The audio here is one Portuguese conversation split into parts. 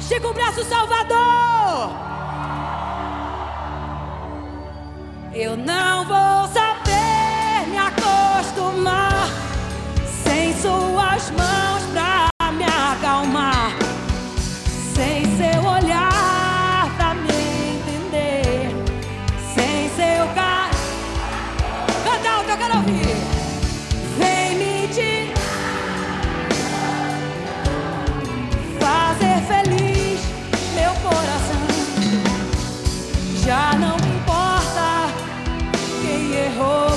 Chico Braço Salvador. Eu não vou saber me acostumar sem suas mãos pra me acalmar, sem seu olhar pra me entender, sem seu carinho. Canta alto, eu quero ouvir. Vem me tirar, fazer feliz meu coração. Já não importa quem errou.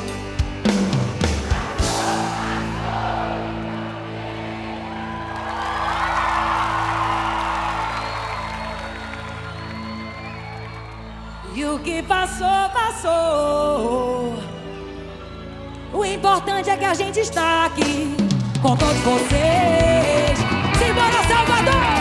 E o que passou, passou. O importante é que a gente está aqui com todos vocês. Simbora, Salvador!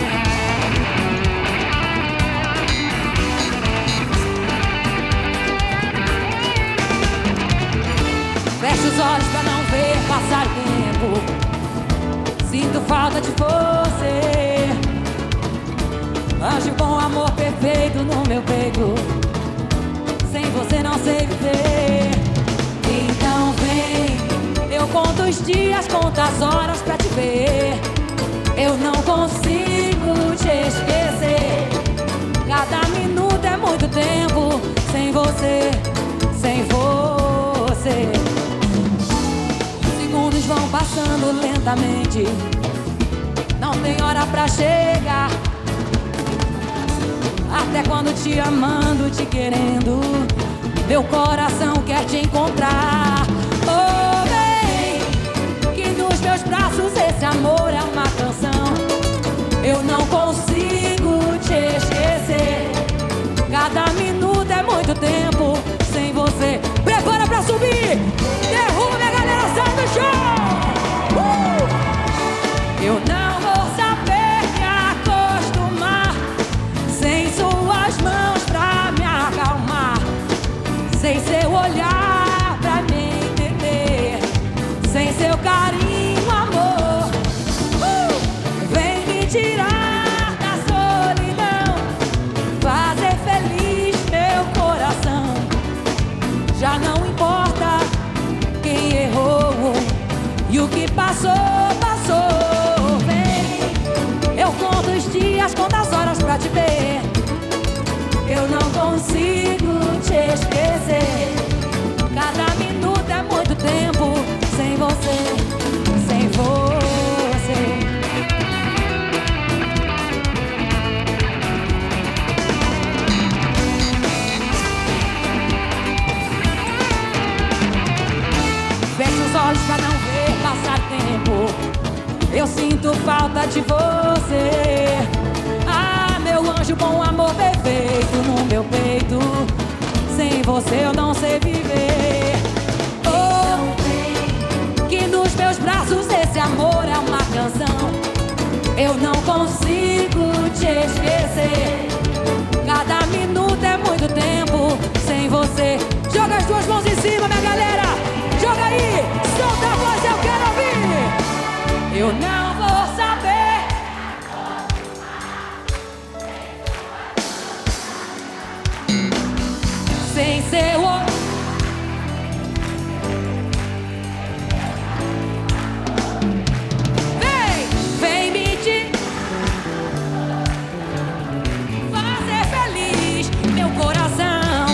Feche os olhos pra não ver passar o tempo. Sinto falta de você. Anjo bom, amor perfeito no meu peito. Sem você não sei viver. Então vem, eu conto os dias, conto as horas pra te ver. Eu não consigo te esquecer. Cada minuto é muito tempo sem você, sem você. Os segundos vão passando lentamente. Não tem hora pra chegar. Até quando te amando, te querendo, meu coração quer te encontrar. Oh, bem, que nos meus braços esse amor é uma canção. Eu não consigo te esquecer. Cada minuto é muito tempo sem você. Prepara pra subir. Derruba, a galera, sai do chão. Eu não vou saber me acostumar sem suas mãos pra me acalmar, sem seu olhar pra me entender, sem seu carinho, amor. Vem me tirar da solidão, fazer feliz meu coração. Já não importa quem errou e o que passou, passou. Vem, eu conto os dias, conto as horas pra te ver. Eu não consigo te esquecer. Cada minuto é muito tempo sem você, sem você. Feche os olhos pra não ver passar tempo. Eu sinto falta de você. Ah, meu anjo bom, amor perfeito no meu peito. Sem você eu não sei viver. Oh, que nos meus braços esse amor é uma canção. Eu não consigo te esquecer. Cada minuto é muito tempo sem você. Joga as duas mãos em cima, minha galera. Joga aí, solta a voz, eu quero ouvir. Eu não vou saber sem seu olhar. Vem me te fazer feliz meu coração.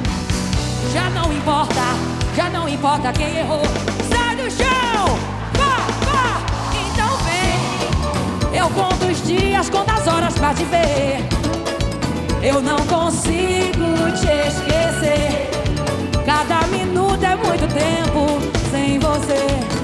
Já não importa quem errou. Sai do chão, vá. Então vem, eu conto os dias, conto as horas pra te ver. Eu não consigo te esquecer. Cada minuto é muito tempo sem você.